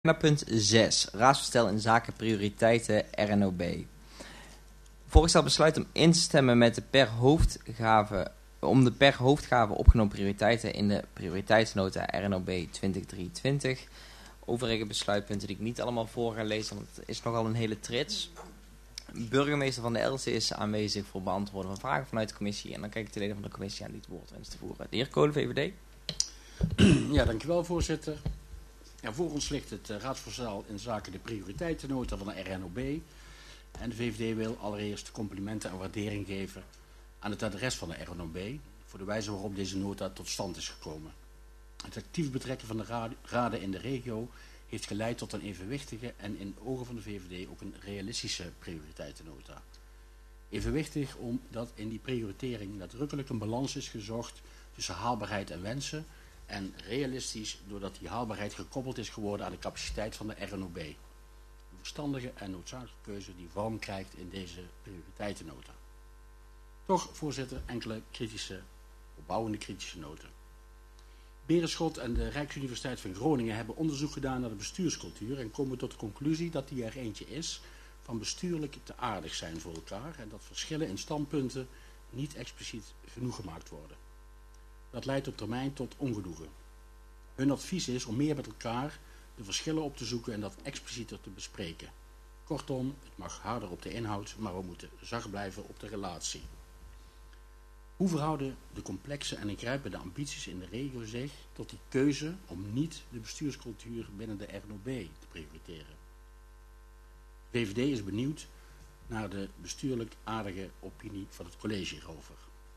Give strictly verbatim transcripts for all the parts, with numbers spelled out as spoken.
Punt zes. Raadsvoorstel in zaken prioriteiten R N O B. Voorgesteld besluit om in te stemmen met de per hoofdgave, om de per hoofdgave opgenomen prioriteiten in de prioriteitsnota R N O B twintig drieëntwintig. Overige besluitpunten die ik niet allemaal voor ga lezen, want het is nogal een hele trits. Burgemeester van de Elsen is aanwezig voor beantwoorden van vragen vanuit de commissie. En dan kijk ik de leden van de commissie aan die het woord wensen te voeren. De heer Kolen, V V D. Ja, dankjewel voorzitter. Ja, voor ons ligt het uh, raadsvoorstel in zaken de prioriteitennota van de R N O B. En de V V D wil allereerst complimenten en waardering geven aan het adres van de R N O B voor de wijze waarop deze nota tot stand is gekomen. Het actief betrekken van de raad, raden in de regio heeft geleid tot een evenwichtige en in ogen van de V V D ook een realistische prioriteitennota. Evenwichtig omdat in die prioritering nadrukkelijk een balans is gezocht tussen haalbaarheid en wensen. En realistisch doordat die haalbaarheid gekoppeld is geworden aan de capaciteit van de R N O B. Een verstandige en noodzakelijke keuze die vorm krijgt in deze prioriteitennota. Toch, voorzitter, enkele kritische, opbouwende kritische noten. Berenschot en de Rijksuniversiteit van Groningen hebben onderzoek gedaan naar de bestuurscultuur en komen tot de conclusie dat die er eentje is van bestuurlijk te aardig zijn voor elkaar en dat verschillen in standpunten niet expliciet genoeg gemaakt worden. Dat leidt op termijn tot ongenoegen. Hun advies is om meer met elkaar de verschillen op te zoeken en dat explicieter te bespreken. Kortom, het mag harder op de inhoud, maar we moeten zacht blijven op de relatie. Hoe verhouden de complexe en ingrijpende ambities in de regio zich tot die keuze om niet de bestuurscultuur binnen de R N O B te prioriteren? De V V D is benieuwd naar de bestuurlijk aardige opinie van het college hierover.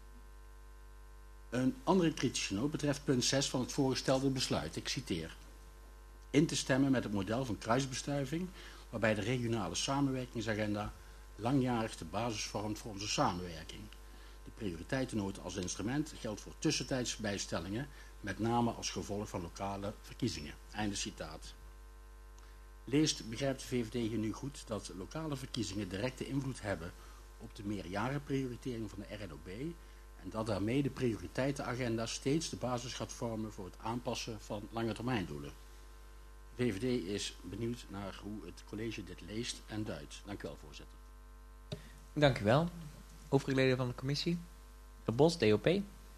Een andere kritische noot betreft punt zes van het voorgestelde besluit. Ik citeer. In te stemmen met het model van kruisbestuiving, waarbij de regionale samenwerkingsagenda langjarig de basis vormt voor onze samenwerking. De prioriteitennota als instrument geldt voor tussentijds bijstellingen, met name als gevolg van lokale verkiezingen. Einde citaat. Leest, begrijpt de V V D hier nu goed dat lokale verkiezingen directe invloed hebben op de meerjarenprioritering van de R N O B en dat daarmee de prioriteitenagenda steeds de basis gaat vormen voor het aanpassen van langetermijndoelen. De V V D is benieuwd naar hoe het college dit leest en duidt. Dank u wel, voorzitter. Dank u wel. Overige leden van de commissie. De Bos, D O P.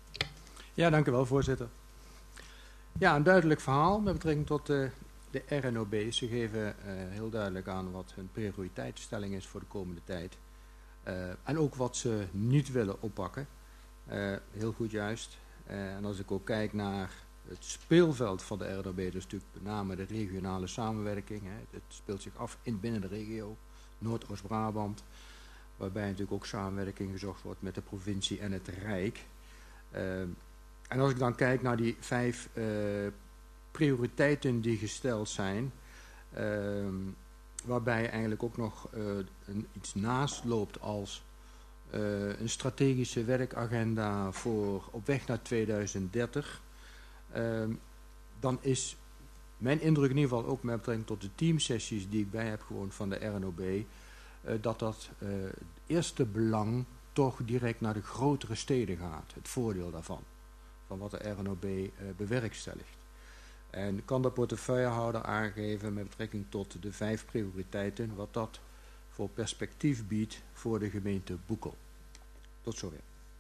Ja, dank u wel, voorzitter. Ja, een duidelijk verhaal met betrekking tot uh, de R N O B. Ze geven uh, heel duidelijk aan wat hun prioriteitsstelling is voor de komende tijd. Uh, en ook wat ze niet willen oppakken. Uh, heel goed juist. Uh, en als ik ook kijk naar het speelveld van de R N O B, dus natuurlijk met name de regionale samenwerking. Hè. Het speelt zich af in binnen de regio, Noordoost-Brabant. Waarbij natuurlijk ook samenwerking gezocht wordt met de provincie en het Rijk. Uh, en als ik dan kijk naar die vijf uh, prioriteiten die gesteld zijn, uh, waarbij eigenlijk ook nog uh, een, iets naast loopt als uh, een strategische werkagenda voor op weg naar tweeduizend dertig, uh, dan is mijn indruk in ieder geval ook met betrekking tot de teamsessies die ik bij heb gewoond van de R N O B, Uh, dat dat uh, het eerste belang toch direct naar de grotere steden gaat. Het voordeel daarvan. Van wat de R N O B uh, bewerkstelligt. En kan de portefeuillehouder aangeven met betrekking tot de vijf prioriteiten. Wat dat voor perspectief biedt voor de gemeente Boekel. Tot zover.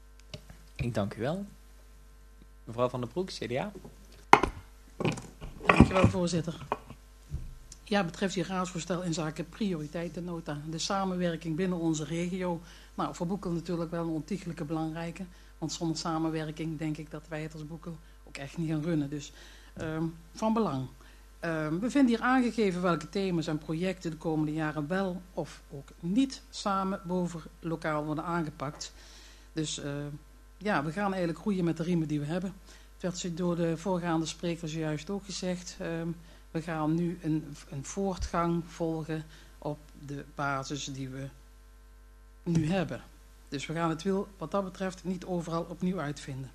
Ik dank u wel. Mevrouw Van der Broek, C D A. Dankjewel, voorzitter. Ja, betreft die raadsvoorstel in zaken prioriteitennota, de samenwerking binnen onze regio. Nou, voor Boekel natuurlijk wel een ontiegelijke belangrijke. Want zonder samenwerking denk ik dat wij het als Boekel ook echt niet gaan runnen. Dus um, van belang. Um, we vinden hier aangegeven welke thema's en projecten de komende jaren wel of ook niet samen boven lokaal worden aangepakt. Dus uh, ja, we gaan eigenlijk groeien met de riemen die we hebben. Het werd door de voorgaande sprekers juist ook gezegd. Um, We gaan nu een, een voortgang volgen op de basis die we nu hebben. Dus we gaan het wiel wat dat betreft niet overal opnieuw uitvinden.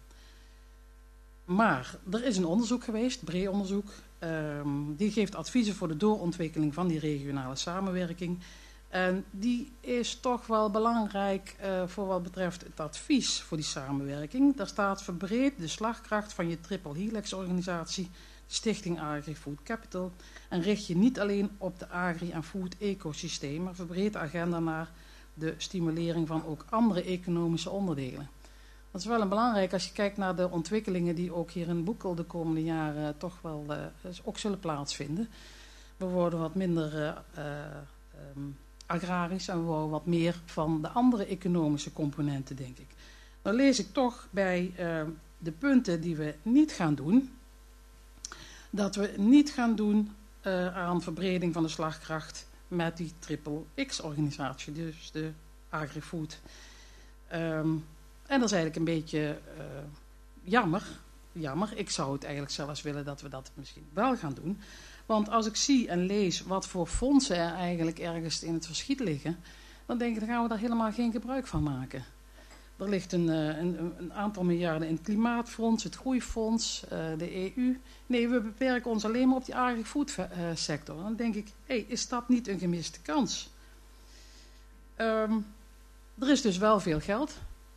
Maar er is een onderzoek geweest, breed onderzoek. Um, die geeft adviezen voor de doorontwikkeling van die regionale samenwerking. En die is toch wel belangrijk uh, voor wat betreft het advies voor die samenwerking. Daar staat verbreed de slagkracht van je triple helix organisatie. Stichting Agri-Food Capital en richt je niet alleen op de agri- en food-ecosysteem, maar verbreed de agenda naar de stimulering van ook andere economische onderdelen. Dat is wel een belangrijk als je kijkt naar de ontwikkelingen die ook hier in Boekel de komende jaren toch wel uh, ook zullen plaatsvinden. We worden wat minder uh, uh, um, agrarisch en we worden wat meer van de andere economische componenten, denk ik. Dan lees ik toch bij uh, de punten die we niet gaan doen, dat we niet gaan doen uh, aan verbreding van de slagkracht met die triple X-organisatie, dus de Agri-Food. Um, en dat is eigenlijk een beetje uh, jammer. jammer. Ik zou het eigenlijk zelfs willen dat we dat misschien wel gaan doen. Want als ik zie en lees wat voor fondsen er eigenlijk ergens in het verschiet liggen, dan denk ik, dan gaan we daar helemaal geen gebruik van maken. Er ligt een, een, een aantal miljarden in het Klimaatfonds, het Groeifonds, uh, de E U. Nee, we beperken ons alleen maar op die agri-food sector. Dan denk ik, hé, hey, is dat niet een gemiste kans? Um, er is dus wel veel geld.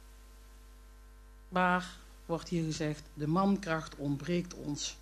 Maar, wordt hier gezegd, de mankracht ontbreekt ons.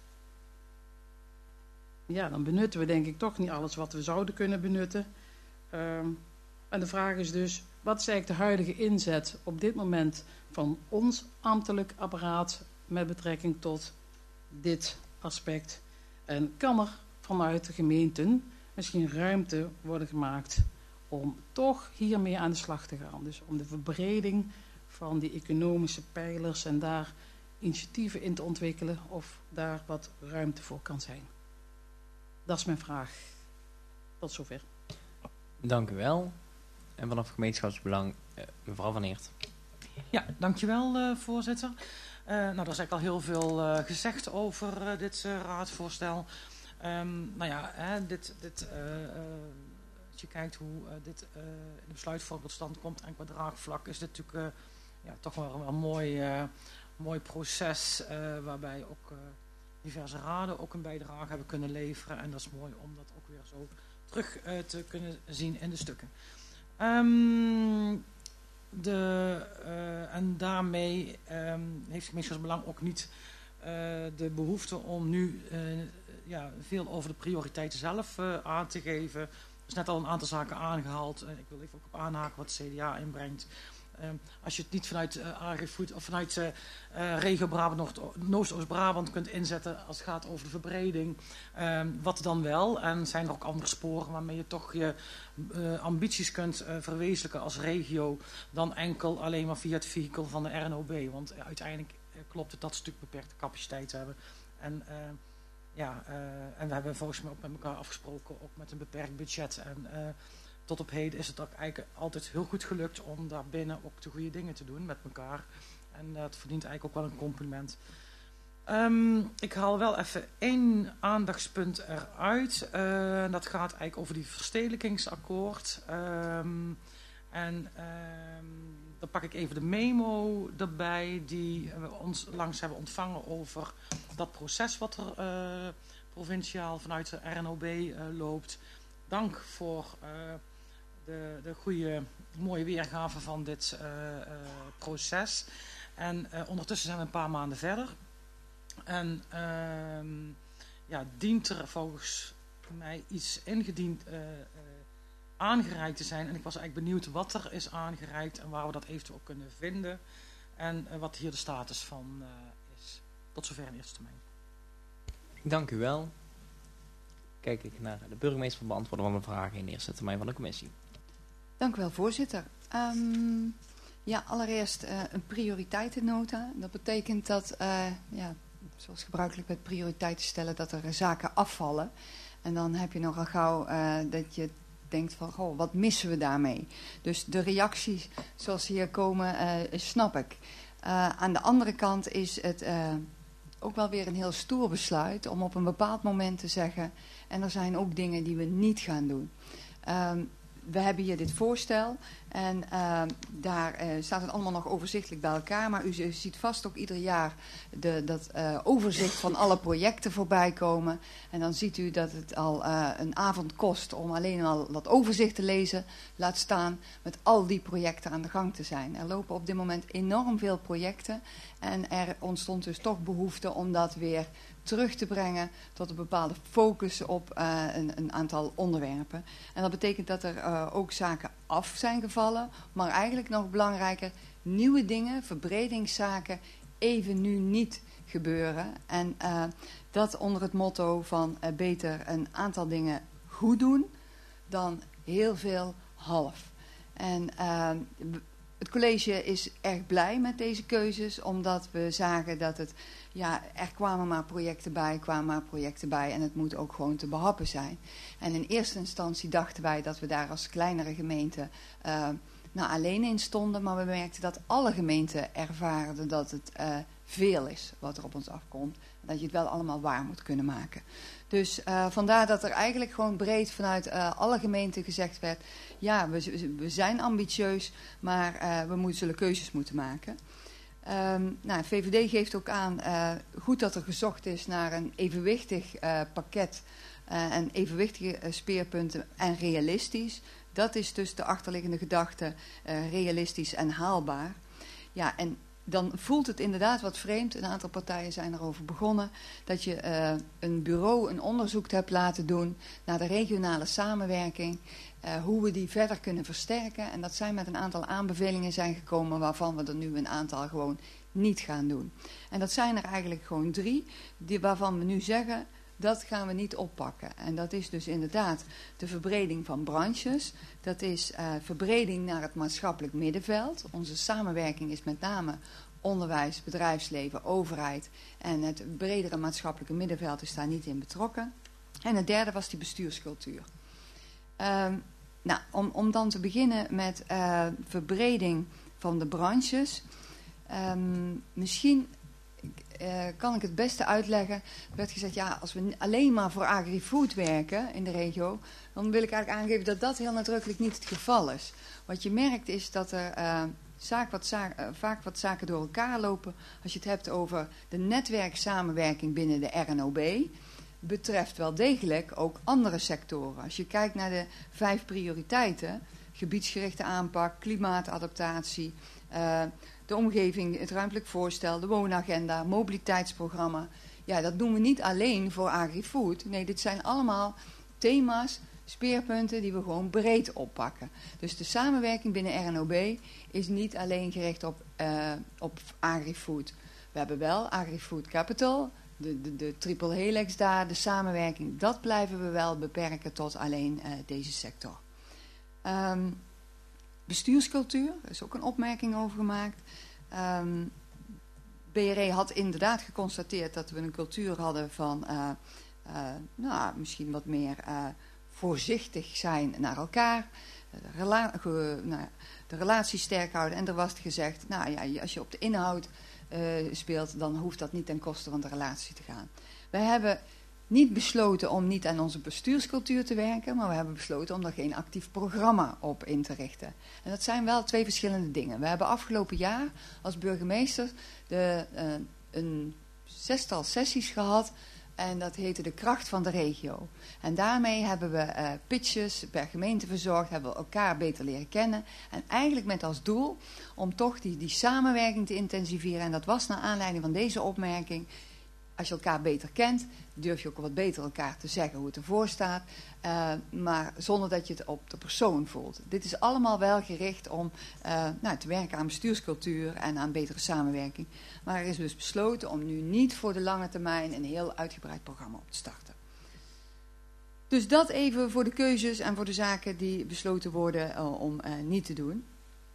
Ja, dan benutten we denk ik toch niet alles wat we zouden kunnen benutten. Um, en de vraag is dus, wat is eigenlijk de huidige inzet op dit moment van ons ambtelijk apparaat met betrekking tot dit aspect? En kan er vanuit de gemeenten misschien ruimte worden gemaakt om toch hiermee aan de slag te gaan? Dus om de verbreding van die economische pijlers en daar initiatieven in te ontwikkelen of daar wat ruimte voor kan zijn. Dat is mijn vraag. Tot zover. Dank u wel. En vanaf gemeenschapsbelang, uh, mevrouw Van Eert. Ja, dankjewel uh, voorzitter. Uh, nou, er is eigenlijk al heel veel uh, gezegd over uh, dit uh, raadsvoorstel. Um, nou ja, hè, dit, dit, uh, uh, als je kijkt hoe uh, dit uh, in de besluitvorming tot stand komt en qua draagvlak, is dit natuurlijk uh, ja, toch wel, wel een mooi, uh, mooi proces uh, waarbij ook uh, diverse raden ook een bijdrage hebben kunnen leveren. En dat is mooi om dat ook weer zo terug uh, te kunnen zien in de stukken. Um, de, uh, en daarmee um, heeft gemeenschapsbelang ook niet uh, de behoefte om nu uh, ja, veel over de prioriteiten zelf uh, aan te geven. Er is net al een aantal zaken aangehaald. Uh, ik wil even ook op aanhaken wat de C D A inbrengt. Um, als je het niet vanuit uh, Agri-Food of vanuit uh, uh, regio Brabant, Noordoost-Brabant kunt inzetten als het gaat over de verbreding, um, wat dan wel? En zijn er ook andere sporen waarmee je toch je uh, ambities kunt uh, verwezenlijken als regio dan enkel alleen maar via het vehikel van de R N O B? Want uh, uiteindelijk uh, klopt het dat stuk beperkte capaciteit hebben. En, uh, ja, uh, en we hebben volgens mij ook met elkaar afgesproken, ook met een beperkt budget. En, uh, tot op heden is het ook eigenlijk altijd heel goed gelukt om daar binnen ook de goede dingen te doen met elkaar. En dat verdient eigenlijk ook wel een compliment. Um, ik haal wel even één aandachtspunt eruit. Uh, dat gaat eigenlijk over die verstedelijkingsakkoord. Um, en um, dan pak ik even de memo erbij die we ons langs hebben ontvangen over dat proces wat er uh, provinciaal vanuit de R N O B uh, loopt. Dank voor uh, de, de goede, mooie weergave van dit uh, uh, proces. En uh, ondertussen zijn we een paar maanden verder. En uh, ja, dient er volgens mij iets ingediend uh, uh, aangereikt te zijn. En ik was eigenlijk benieuwd wat er is aangereikt en waar we dat eventueel kunnen vinden. En uh, wat hier de status van uh, is. Tot zover in eerste termijn. Dank u wel. Kijk ik naar de burgemeester voor het beantwoorden van de vragen in de eerste termijn van de commissie. Dank u wel, voorzitter. Um, ja, allereerst uh, een prioriteitennota. Dat betekent dat, uh, ja, zoals gebruikelijk met prioriteiten stellen, dat er zaken afvallen. En dan heb je nogal gauw uh, dat je denkt van, goh, wat missen we daarmee? Dus de reacties zoals ze hier komen, uh, snap ik. Uh, aan de andere kant is het uh, ook wel weer een heel stoer besluit om op een bepaald moment te zeggen, en er zijn ook dingen die we niet gaan doen. Um, we hebben hier dit voorstel en uh, daar uh, staat het allemaal nog overzichtelijk bij elkaar. Maar u, u ziet vast ook ieder jaar de, dat uh, overzicht van alle projecten voorbij komen. En dan ziet u dat het al uh, een avond kost om alleen al dat overzicht te lezen. Laat staan met al die projecten aan de gang te zijn. Er lopen op dit moment enorm veel projecten. En er ontstond dus toch behoefte om dat weer terug te brengen tot een bepaalde focus op uh, een, een aantal onderwerpen. En dat betekent dat er uh, ook zaken af zijn gevallen, maar eigenlijk nog belangrijker, nieuwe dingen, verbredingszaken, even nu niet gebeuren. En uh, dat onder het motto van uh, beter een aantal dingen goed doen dan heel veel half. En uh, het college is erg blij met deze keuzes, omdat we zagen dat het, ja, er kwamen maar projecten bij, kwamen maar projecten bij en het moet ook gewoon te behappen zijn. En in eerste instantie dachten wij dat we daar als kleinere gemeente uh, nou, alleen in stonden, maar we merkten dat alle gemeenten ervaren dat het uh, veel is wat er op ons afkomt. Dat je het wel allemaal waar moet kunnen maken. Dus uh, vandaar dat er eigenlijk gewoon breed vanuit uh, alle gemeenten gezegd werd, ja, we, we zijn ambitieus, maar uh, we moeten, zullen keuzes moeten maken. Um, nou, V V D geeft ook aan, uh, goed dat er gezocht is naar een evenwichtig uh, pakket uh, en evenwichtige uh, speerpunten en realistisch. Dat is dus de achterliggende gedachte, uh, realistisch en haalbaar. Ja, en dan voelt het inderdaad wat vreemd, een aantal partijen zijn erover begonnen, dat je uh, een bureau een onderzoek hebt laten doen naar de regionale samenwerking, uh, hoe we die verder kunnen versterken. En dat zijn met een aantal aanbevelingen zijn gekomen waarvan we er nu een aantal gewoon niet gaan doen. En dat zijn er eigenlijk gewoon drie, die, waarvan we nu zeggen, dat gaan we niet oppakken. En dat is dus inderdaad de verbreding van branches. Dat is uh, verbreding naar het maatschappelijk middenveld. Onze samenwerking is met name onderwijs, bedrijfsleven, overheid. En het bredere maatschappelijke middenveld is daar niet in betrokken. En het derde was die bestuurscultuur. Um, nou, om, om dan te beginnen met uh, verbreding van de branches. Um, misschien... Uh, kan ik het beste uitleggen. Er werd gezegd, ja, als we alleen maar voor agri-food werken in de regio, dan wil ik eigenlijk aangeven dat dat heel nadrukkelijk niet het geval is. Wat je merkt is dat er uh, zaak wat zaak, uh, vaak wat zaken door elkaar lopen. Als je het hebt over de netwerksamenwerking binnen de R N O B, betreft wel degelijk ook andere sectoren. Als je kijkt naar de vijf prioriteiten, gebiedsgerichte aanpak, klimaatadaptatie, uh, de omgeving, het ruimtelijk voorstel, de woonagenda, mobiliteitsprogramma. Ja, dat doen we niet alleen voor agri-food. Nee, dit zijn allemaal thema's, speerpunten die we gewoon breed oppakken. Dus de samenwerking binnen R N O B is niet alleen gericht op, uh, op agri-food. We hebben wel agri-food capital, de, de, de triple helix daar, de samenwerking. Dat blijven we wel beperken tot alleen uh, deze sector. Um, Bestuurscultuur, daar is ook een opmerking over gemaakt. Um, B R E had inderdaad geconstateerd dat we een cultuur hadden van uh, uh, nou, misschien wat meer uh, voorzichtig zijn naar elkaar. De, rela ge, nou, de relatie sterk houden. En er was gezegd, nou ja, als je op de inhoud uh, speelt, dan hoeft dat niet ten koste van de relatie te gaan. Wij hebben niet besloten om niet aan onze bestuurscultuur te werken, maar we hebben besloten om er geen actief programma op in te richten. En dat zijn wel twee verschillende dingen. We hebben afgelopen jaar als burgemeester de, uh, een zestal sessies gehad en dat heette de kracht van de regio. En daarmee hebben we uh, pitches per gemeente verzorgd, hebben we elkaar beter leren kennen en eigenlijk met als doel om toch die, die samenwerking te intensiveren. En dat was naar aanleiding van deze opmerking. Als je elkaar beter kent, durf je ook wat beter elkaar te zeggen hoe het ervoor staat. Uh, maar zonder dat je het op de persoon voelt. Dit is allemaal wel gericht om uh, nou, te werken aan bestuurscultuur en aan betere samenwerking. Maar er is dus besloten om nu niet voor de lange termijn een heel uitgebreid programma op te starten. Dus dat even voor de keuzes en voor de zaken die besloten worden uh, om uh, niet te doen.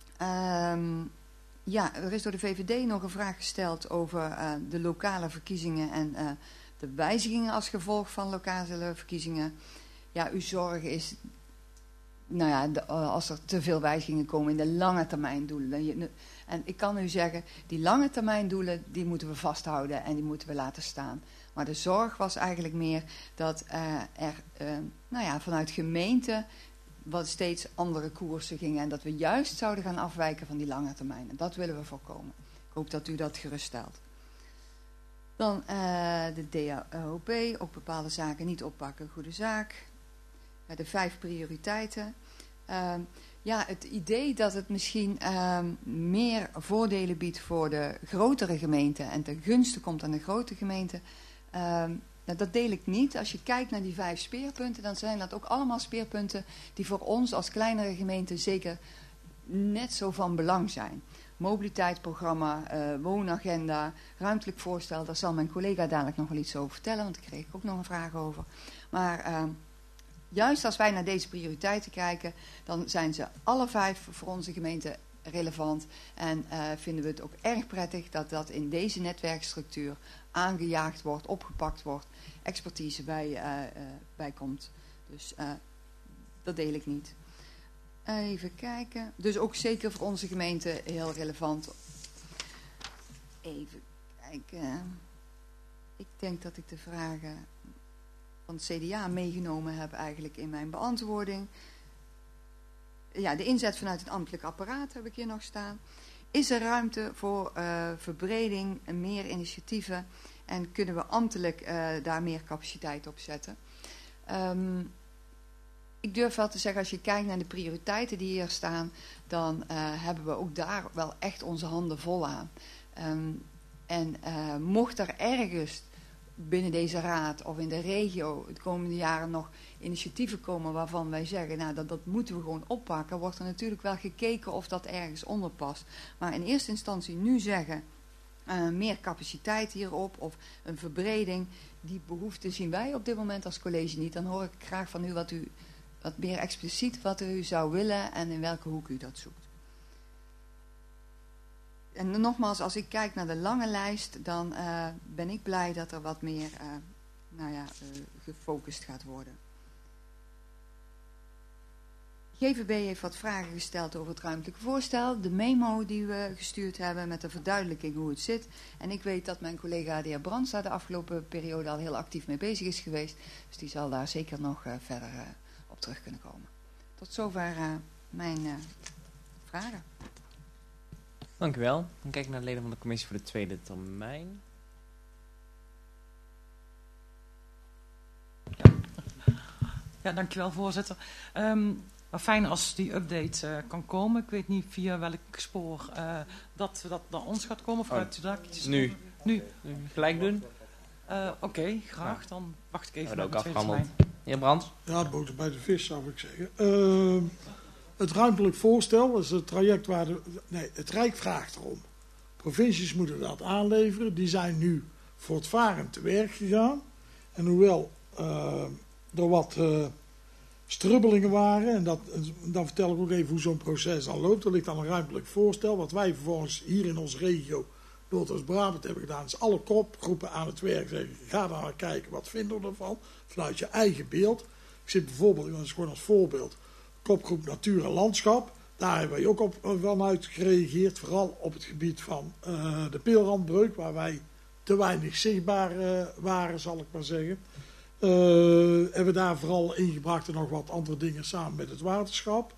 Um, Ja, er is door de V V D nog een vraag gesteld over uh, de lokale verkiezingen en uh, de wijzigingen als gevolg van lokale verkiezingen. Ja, uw zorg is, nou ja, de, uh, als er te veel wijzigingen komen in de lange termijn doelen. Dan je, en ik kan u zeggen, die lange termijn doelen, die moeten we vasthouden en die moeten we laten staan. Maar de zorg was eigenlijk meer dat uh, er, uh, nou ja, vanuit gemeente wat steeds andere koersen gingen en dat we juist zouden gaan afwijken van die lange termijn. En dat willen we voorkomen. Ik hoop dat u dat geruststelt. Dan uh, de D A O P, ook bepaalde zaken niet oppakken, goede zaak. Uh, de vijf prioriteiten. Uh, ja, het idee dat het misschien uh, meer voordelen biedt voor de grotere gemeenten en ten gunste komt aan de grote gemeenten, Um, nou, dat deel ik niet. Als je kijkt naar die vijf speerpunten, dan zijn dat ook allemaal speerpunten die voor ons als kleinere gemeente zeker net zo van belang zijn. Mobiliteitsprogramma, uh, woonagenda, ruimtelijk voorstel, daar zal mijn collega dadelijk nog wel iets over vertellen, want daar kreeg ik ook nog een vraag over. Maar uh, juist als wij naar deze prioriteiten kijken, dan zijn ze alle vijf voor onze gemeente relevant. En uh, vinden we het ook erg prettig dat dat in deze netwerkstructuur aangejaagd wordt, opgepakt wordt, expertise bij, uh, uh, bij komt. Dus uh, dat deel ik niet. Even kijken. Dus ook zeker voor onze gemeente heel relevant. Even kijken. Ik denk dat ik de vragen van het C D A meegenomen heb eigenlijk in mijn beantwoording. Ja, de inzet vanuit het ambtelijk apparaat heb ik hier nog staan. Is er ruimte voor uh, verbreding en meer initiatieven? En kunnen we ambtelijk uh, daar meer capaciteit op zetten? Um, ik durf wel te zeggen, als je kijkt naar de prioriteiten die hier staan, dan uh, hebben we ook daar wel echt onze handen vol aan. Um, en uh, mocht er ergens binnen deze raad of in de regio de komende jaren nog initiatieven komen waarvan wij zeggen, nou dat, dat moeten we gewoon oppakken, wordt er natuurlijk wel gekeken of dat ergens onder past. Maar in eerste instantie nu zeggen, uh, meer capaciteit hierop of een verbreding, die behoefte zien wij op dit moment als college niet. Dan hoor ik graag van u wat u, wat meer expliciet wat u zou willen en in welke hoek u dat zoekt. En nogmaals, als ik kijk naar de lange lijst, dan uh, ben ik blij dat er wat meer uh, nou ja, uh, gefocust gaat worden. G V B heeft wat vragen gesteld over het ruimtelijke voorstel. De memo die we gestuurd hebben met de verduidelijking hoe het zit. En ik weet dat mijn collega de heer Brands daar de afgelopen periode al heel actief mee bezig is geweest. Dus die zal daar zeker nog uh, verder uh, op terug kunnen komen. Tot zover uh, mijn uh, vragen. Dank u wel. Dan kijk ik naar de leden van de commissie voor de tweede termijn. Ja, ja dankjewel voorzitter. Um, maar fijn als die update uh, kan komen. Ik weet niet via welk spoor uh, dat, dat naar ons gaat komen. Of oh, gaat u daar iets nu. Nu. Gelijk doen? Uh, Oké, okay, graag. Ja. Dan wacht ik even naar de tweede termijn. Heer Brands? Ja, de boter bij de vis zou ik zeggen. Uh, Het ruimtelijk voorstel, dat is het traject waar de... Nee, het Rijk vraagt erom. Provincies moeten dat aanleveren. Die zijn nu voortvarend te werk gegaan. En hoewel uh, er wat uh, strubbelingen waren... en dat, dan vertel ik ook even hoe zo'n proces dan loopt. Er ligt dan een ruimtelijk voorstel. Wat wij vervolgens hier in onze regio, Noordoost-Brabant, hebben gedaan... is alle kopgroepen aan het werk zeggen... ga daar naar kijken, wat vinden we ervan? Vanuit je eigen beeld. Ik zit bijvoorbeeld, dat is gewoon als voorbeeld... kopgroep Natuur en Landschap. Daar hebben wij ook op vanuit gereageerd. Vooral op het gebied van uh, de peelrandbreuk. Waar wij te weinig zichtbaar uh, waren, zal ik maar zeggen. Uh, hebben we daar vooral ingebracht en nog wat andere dingen samen met het waterschap.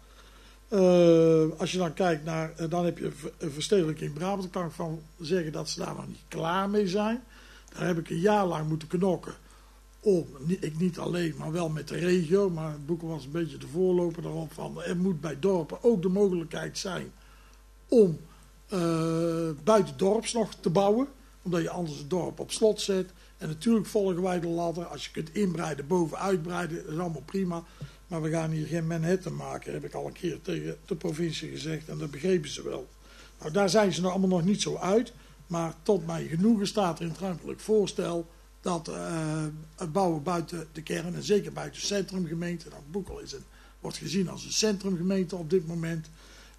Uh, als je dan kijkt naar... Uh, dan heb je een verstedelijking in Brabant. Dan kan ik van zeggen dat ze daar nog niet klaar mee zijn. Daar heb ik een jaar lang moeten knokken. Om, ik niet alleen, maar wel met de regio. Maar het boek was een beetje de voorloper daarop van... er moet bij dorpen ook de mogelijkheid zijn... om uh, buiten dorps nog te bouwen. Omdat je anders het dorp op slot zet. En natuurlijk volgen wij de ladder. Als je kunt inbreiden, boven uitbreiden, dat is allemaal prima. Maar we gaan hier geen Manhattan maken. Dat heb ik al een keer tegen de provincie gezegd. En dat begrepen ze wel. Nou, daar zijn ze nog allemaal nog niet zo uit. Maar tot mijn genoegen staat er in het ruimtelijk voorstel... dat uh, het bouwen buiten de kern en zeker buiten centrumgemeente, dat Boekel is een, wordt gezien als een centrumgemeente op dit moment,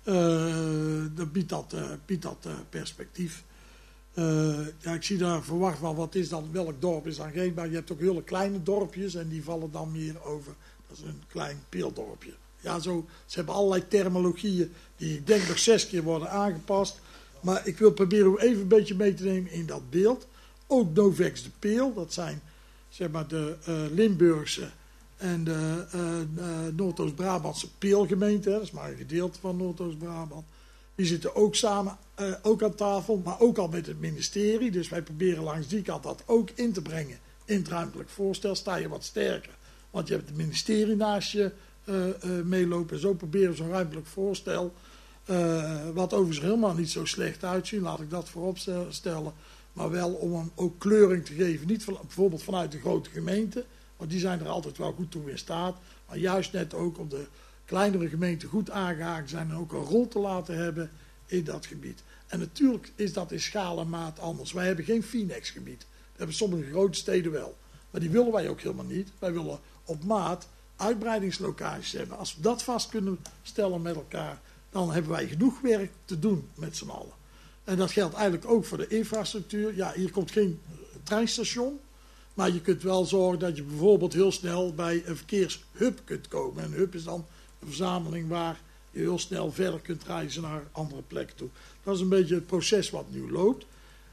uh, dat biedt dat, uh, biedt dat uh, perspectief. Uh, ja, ik zie daar verwacht wel, wat is dan, welk dorp is dan geen, maar je hebt ook hele kleine dorpjes en die vallen dan meer over, dat is een klein peeldorpje. Ja, zo, ze hebben allerlei terminologieën die ik denk nog zes keer worden aangepast, maar ik wil proberen even een beetje mee te nemen in dat beeld. Ook Novex de Peel, dat zijn zeg maar de uh, Limburgse en de uh, uh, Noordoost-Brabantse peelgemeente, dat is maar een gedeelte van Noordoost-Brabant. Die zitten ook samen, uh, ook aan tafel, maar ook al met het ministerie. Dus wij proberen langs die kant dat ook in te brengen in het ruimtelijk voorstel. Sta je wat sterker, want je hebt het ministerie naast je uh, uh, meelopen. Zo proberen we zo'n ruimtelijk voorstel, uh, wat overigens helemaal niet zo slecht uitziet, laat ik dat voorop stellen. Maar wel om hem ook kleuring te geven. Niet van, bijvoorbeeld vanuit de grote gemeente. Want die zijn er altijd wel goed toe in staat. Maar juist net ook om de kleinere gemeenten goed aangehaakt zijn. En ook een rol te laten hebben in dat gebied. En natuurlijk is dat in schaal en maat anders. Wij hebben geen Finex gebied. Dat hebben sommige grote steden wel. Maar die willen wij ook helemaal niet. Wij willen op maat uitbreidingslocaties hebben. Als we dat vast kunnen stellen met elkaar, dan hebben wij genoeg werk te doen met z'n allen. En dat geldt eigenlijk ook voor de infrastructuur. Ja, hier komt geen treinstation. Maar je kunt wel zorgen dat je bijvoorbeeld heel snel bij een verkeershub kunt komen. En een hub is dan een verzameling waar je heel snel verder kunt reizen naar andere plekken toe. Dat is een beetje het proces wat nu loopt.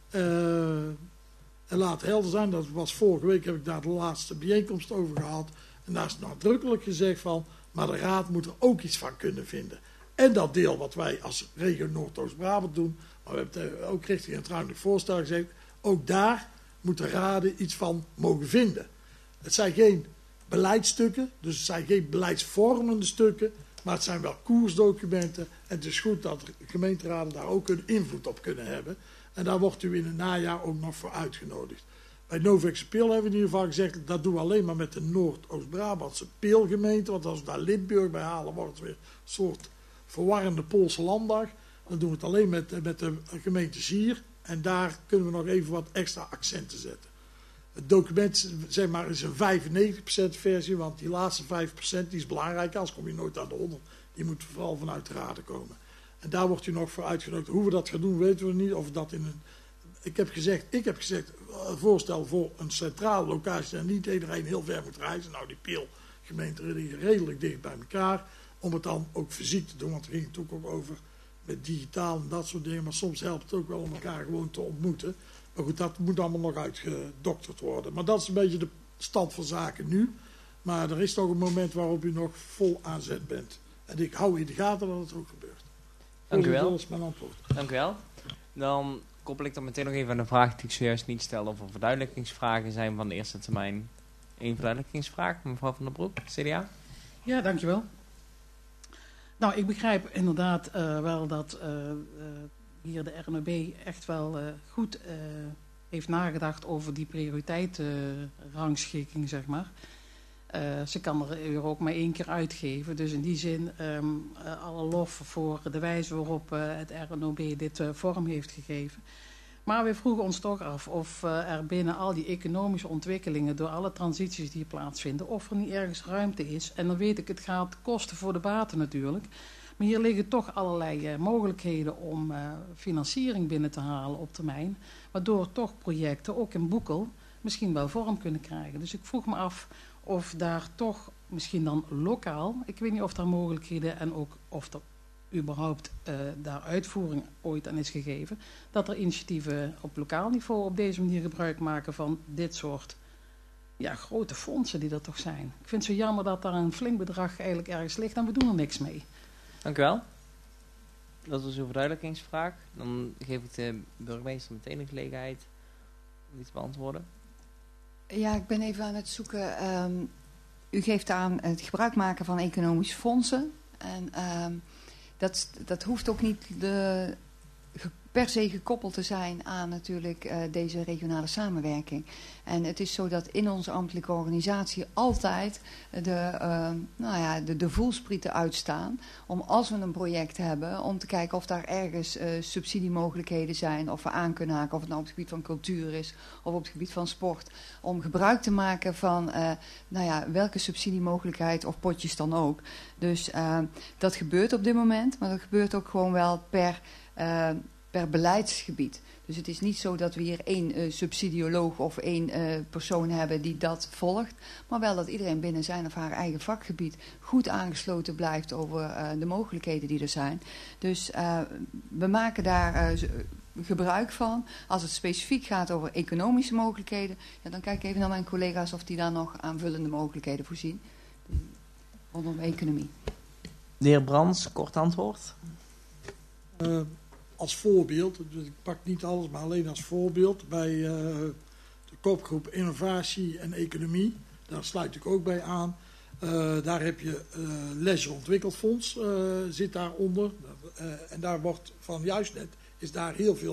Uh, en laat helder zijn, dat was vorige week, heb ik daar de laatste bijeenkomst over gehad. En daar is nadrukkelijk gezegd van, maar de raad moet er ook iets van kunnen vinden. En dat deel wat wij als regio Noordoost-Brabant doen, maar we hebben het ook richting het ruimtelijk voorstel gezegd, ook daar moet de raden iets van mogen vinden. Het zijn geen beleidsstukken, dus het zijn geen beleidsvormende stukken, maar het zijn wel koersdocumenten. En het is goed dat de gemeenteraden daar ook een invloed op kunnen hebben. En daar wordt u in het najaar ook nog voor uitgenodigd. Bij Novex Peel hebben we in ieder geval gezegd, dat doen we alleen maar met de Noordoost-Brabantse Peelgemeente. Want als we daar Limburg bij halen, wordt het weer een soort verwarrende Poolse landdag. Dan doen we het alleen met, met de gemeente Zier. En daar kunnen we nog even wat extra accenten zetten. Het document zeg maar, is een vijfennegentig procent versie, want die laatste vijf procent die is belangrijk, anders kom je nooit aan de honderd. Die moet vooral vanuit de raden komen. En daar wordt u nog voor uitgenodigd. Hoe we dat gaan doen, weten we niet. Of dat in een, ik heb gezegd, ik heb gezegd, een voorstel voor een centrale locatie en niet iedereen heel ver moet reizen. Nou, die Peelgemeenten liggen redelijk dicht bij elkaar. Om het dan ook fysiek te doen, want er ging het ook over met digitaal en dat soort dingen. Maar soms helpt het ook wel om elkaar gewoon te ontmoeten. Maar goed, dat moet allemaal nog uitgedokterd worden. Maar dat is een beetje de stand van zaken nu. Maar er is toch een moment waarop u nog vol aanzet bent. En ik hou in de gaten dat het ook gebeurt. Dank u wel. Dat is mijn antwoord. Dank u wel. Dan koppel ik dan meteen nog even aan de vraag die ik zojuist niet stelde of er verduidelijkingsvragen zijn van de eerste termijn. Eén verduidelijkingsvraag, mevrouw Van der Broek, C D A. Ja, dankjewel. Nou, ik begrijp inderdaad uh, wel dat uh, uh, hier de R N O B echt wel uh, goed uh, heeft nagedacht over die prioriteitenrangschikking, zeg maar. Uh, ze kan er euro ook maar één keer uitgeven. Dus in die zin um, uh, alle lof voor de wijze waarop uh, het R N O B dit uh, vorm heeft gegeven. Maar we vroegen ons toch af of uh, er binnen al die economische ontwikkelingen, door alle transities die plaatsvinden, of er niet ergens ruimte is. En dan weet ik, het gaat kosten voor de baten natuurlijk. Maar hier liggen toch allerlei uh, mogelijkheden om uh, financiering binnen te halen op termijn. Waardoor toch projecten, ook in Boekel, misschien wel vorm kunnen krijgen. Dus ik vroeg me af of daar toch misschien dan lokaal, ik weet niet of daar mogelijkheden en ook of er überhaupt uh, daar uitvoering ooit aan is gegeven, dat er initiatieven op lokaal niveau op deze manier gebruik maken van dit soort ja, grote fondsen die er toch zijn. Ik vind het zo jammer dat daar een flink bedrag eigenlijk ergens ligt en we doen er niks mee. Dank u wel. Dat was uw verduidelijkingsvraag. Dan geef ik de burgemeester meteen de gelegenheid om die te beantwoorden. Ja, ik ben even aan het zoeken. Um, u geeft aan het gebruik maken van economische fondsen. En um, dat, dat hoeft ook niet de, per se gekoppeld te zijn aan natuurlijk uh, deze regionale samenwerking. En het is zo dat in onze ambtelijke organisatie altijd de, uh, nou ja, de, de voelsprieten uitstaan. Om als we een project hebben, om te kijken of daar ergens uh, subsidiemogelijkheden zijn. Of we aan kunnen haken, of het nou op het gebied van cultuur is of op het gebied van sport. Om gebruik te maken van uh, nou ja, welke subsidiemogelijkheid of potjes dan ook. Dus uh, dat gebeurt op dit moment, maar dat gebeurt ook gewoon wel per... Uh, per beleidsgebied. Dus het is niet zo dat we hier één uh, subsidioloog of één uh, persoon hebben die dat volgt, maar wel dat iedereen binnen zijn of haar eigen vakgebied goed aangesloten blijft over uh, de mogelijkheden die er zijn. Dus uh, we maken daar uh, gebruik van. Als het specifiek gaat over economische mogelijkheden, ja, dan kijk ik even naar mijn collega's of die daar nog aanvullende mogelijkheden voorzien rondom economie. De heer Brands, kort antwoord. Uh, Als voorbeeld, dus ik pak niet alles, maar alleen als voorbeeld, bij uh, de kopgroep innovatie en economie, daar sluit ik ook bij aan. Uh, daar heb je uh, Leisure Ontwikkelfonds, uh, zit daaronder. Uh, en daar wordt van juist net, is daar heel veel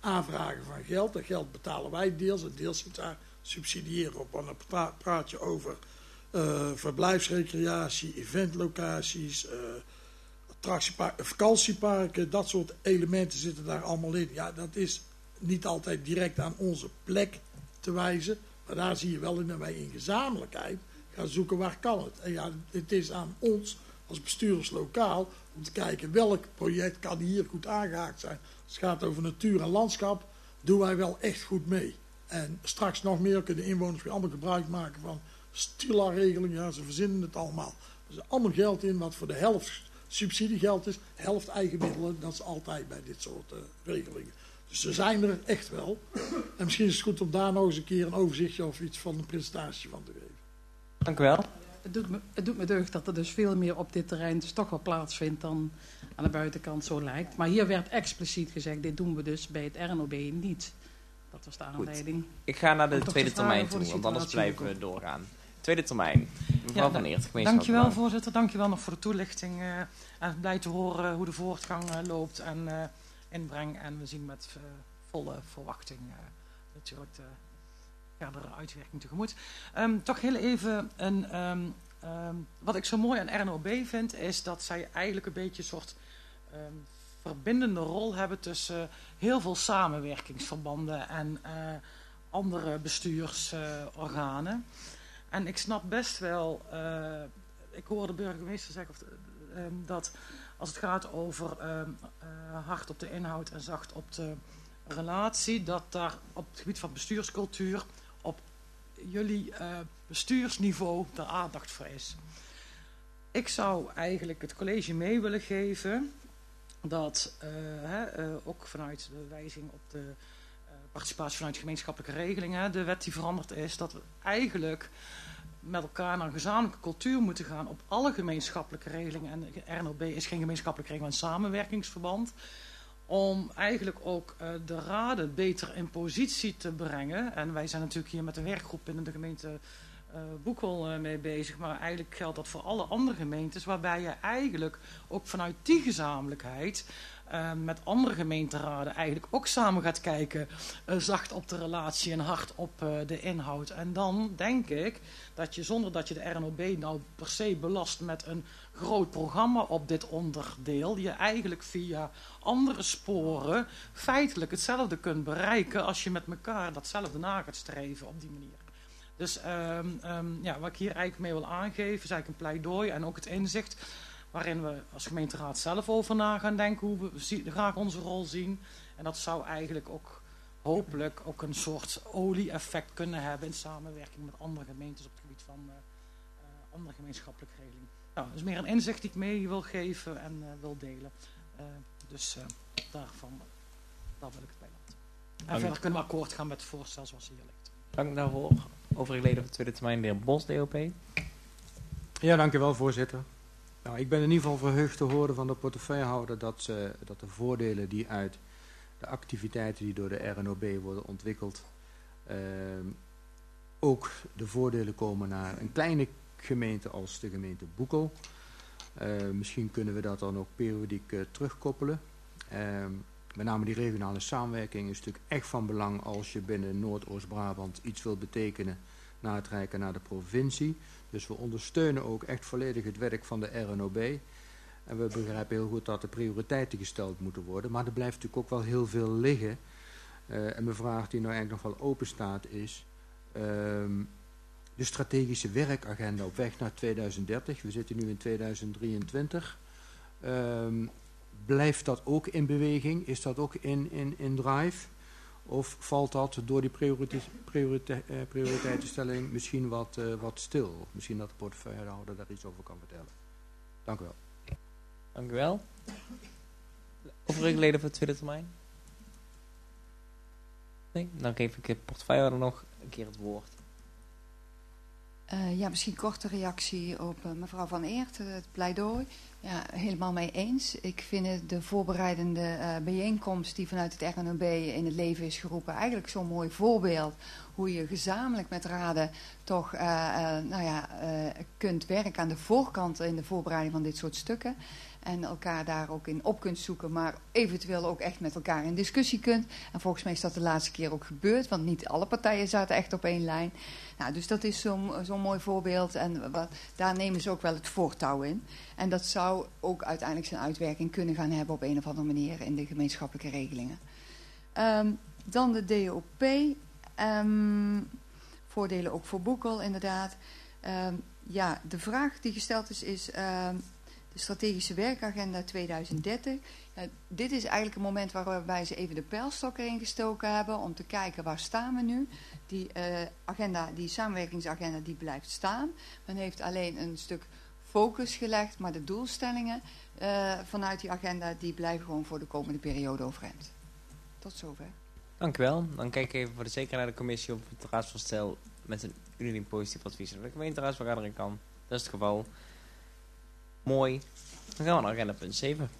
aanvragen van geld. Dat geld betalen wij deels en deels zit daar subsidiëren op. En dan pra- praat je over uh, verblijfsrecreatie, eventlocaties, uh, attractieparken, vakantieparken, dat soort elementen zitten daar allemaal in. Ja, dat is niet altijd direct aan onze plek te wijzen, maar daar zie je wel in dat wij in gezamenlijkheid gaan zoeken waar kan het. En ja, het is aan ons als bestuurders lokaal om te kijken welk project kan hier goed aangehaakt zijn. Als het gaat over natuur en landschap, doen wij wel echt goed mee. En straks nog meer kunnen inwoners weer allemaal gebruik maken van Stila-regelingen. Ja, ze verzinnen het allemaal. Er is allemaal geld in wat voor de helft subsidiegeld is, helft eigen middelen. Dat is altijd bij dit soort uh, regelingen. Dus ze zijn er echt wel. En misschien is het goed om daar nog eens een keer een overzichtje of iets van een presentatie van te geven. Dank u wel. Het doet, me, het doet me deugd dat er dus veel meer op dit terrein dus toch wel plaatsvindt dan aan de buitenkant zo lijkt. Maar hier werd expliciet gezegd, dit doen we dus bij het R N O B niet. Dat was de aanleiding. Goed. Ik ga naar de Om toch tweede te vragen termijn voor toe, de want anders situatie blijven we ook. doorgaan. Tweede termijn. Mevrouw Ja, van da- Eert, gemeenschap. Dankjewel voorzitter, dankjewel nog voor de toelichting. Uh, en blij te horen hoe de voortgang uh, loopt en uh, inbreng. En we zien met uh, volle verwachting uh, natuurlijk de verdere uitwerking tegemoet. Um, toch heel even een... Um, um, wat ik zo mooi aan R N O B vind, is dat zij eigenlijk een beetje een soort um, verbindende rol hebben tussen uh, heel veel samenwerkingsverbanden en uh, andere bestuursorganen. Uh, en ik snap best wel, uh, ik hoor de burgemeester zeggen of, uh, um, dat als het gaat over um, uh, hard op de inhoud en zacht op de relatie, dat daar op het gebied van bestuurscultuur op jullie uh, bestuursniveau de aandacht voor is. Ik zou eigenlijk het college mee willen geven dat uh, hè, uh, ook vanuit de wijziging op de uh, participatie vanuit gemeenschappelijke regelingen, de wet die veranderd is, dat we eigenlijk met elkaar naar een gezamenlijke cultuur moeten gaan op alle gemeenschappelijke regelingen. En R N O B is geen gemeenschappelijke regeling, maar een samenwerkingsverband. Om eigenlijk ook uh, de raden beter in positie te brengen. En wij zijn natuurlijk hier met een werkgroep binnen de gemeente uh, Boekel uh, mee bezig. Maar eigenlijk geldt dat voor alle andere gemeentes. Waarbij je eigenlijk ook vanuit die gezamenlijkheid uh, met andere gemeenteraden eigenlijk ook samen gaat kijken. Uh, zacht op de relatie en hard op uh, de inhoud. En dan denk ik dat je zonder dat je de R N O B nou per se belast met een groot programma op dit onderdeel. Je eigenlijk via andere sporen feitelijk hetzelfde kunt bereiken als je met elkaar datzelfde na gaat streven op die manier. Dus um, um, ja, wat ik hier eigenlijk mee wil aangeven is eigenlijk een pleidooi en ook het inzicht waarin we als gemeenteraad zelf over na gaan denken hoe we zie, graag onze rol zien. En dat zou eigenlijk ook hopelijk ook een soort olie-effect kunnen hebben in samenwerking met andere gemeentes op het gebied van uh, uh, andere gemeenschappelijke regelingen. Nou, dat is meer een inzicht die ik mee wil geven en uh, wil delen. Uh, dus uh, daarvan, daar wil ik het bij laten. En Dank. verder kunnen we akkoord gaan met het voorstel zoals hier ligt. Dank daarvoor. Overige leden van de tweede termijn, de heer Bos, D O P. Ja, dankjewel voorzitter. Nou, ik ben in ieder geval verheugd te horen van de portefeuillehouder dat, ze, dat de voordelen die uit de activiteiten die door de R N O B worden ontwikkeld, uh, ook de voordelen komen naar een kleine gemeente als de gemeente Boekel. Uh, misschien kunnen we dat dan ook periodiek uh, terugkoppelen. Uh, met name die regionale samenwerking is natuurlijk echt van belang als je binnen Noord-Oost-Brabant iets wil betekenen na het reiken naar de provincie. Dus we ondersteunen ook echt volledig het werk van de R N O B. En we begrijpen heel goed dat er prioriteiten gesteld moeten worden. Maar er blijft natuurlijk ook wel heel veel liggen. Uh, en mijn vraag die nou eigenlijk nog wel open staat is Um, de strategische werkagenda op weg naar tweeduizend dertig. We zitten nu in tweeduizend drieëntwintig. Um, blijft dat ook in beweging? Is dat ook in, in, in drive? Of valt dat door die priorite, priorite, uh, prioriteitenstelling misschien wat, uh, wat stil? Misschien dat de portefeuillehouder daar iets over kan vertellen. Dank u wel. Dank u wel. Overige leden van de tweede termijn? Nee? Dan geef ik de portefeuillehouder nog een keer het woord. Uh, ja, misschien korte reactie op uh, mevrouw Van Eert, uh, het pleidooi. Ja, helemaal mee eens. Ik vind het de voorbereidende uh, bijeenkomst die vanuit het R N O B in het leven is geroepen eigenlijk zo'n mooi voorbeeld hoe je gezamenlijk met raden toch uh, uh, nou ja, uh, kunt werken aan de voorkant in de voorbereiding van dit soort stukken. En elkaar daar ook in op kunt zoeken, maar eventueel ook echt met elkaar in discussie kunt. En volgens mij is dat de laatste keer ook gebeurd, want niet alle partijen zaten echt op één lijn. Nou, dus dat is zo'n zo'n mooi voorbeeld en wat, daar nemen ze ook wel het voortouw in. En dat zou ook uiteindelijk zijn uitwerking kunnen gaan hebben op een of andere manier in de gemeenschappelijke regelingen. Um, dan de D O P. Um, voordelen ook voor Boekel, inderdaad. Um, ja, de vraag die gesteld is, is um, de strategische werkagenda tweeduizend dertig. Ja, dit is eigenlijk een moment waarbij ze even de pijlstok erin gestoken hebben om te kijken waar staan we nu. Die, uh, agenda, die samenwerkingsagenda die blijft staan. Men heeft alleen een stuk focus gelegd, maar de doelstellingen uh, vanuit die agenda die blijven gewoon voor de komende periode overeind. Tot zover. Dank u wel. Dan kijk ik even voor de zekerheid naar de commissie of het raadsvoorstel met een unaniem positief advies naar de gemeenteraadsvergadering kan. Dat is het geval. Mooi. Dan gaan we naar agenda punt zeven.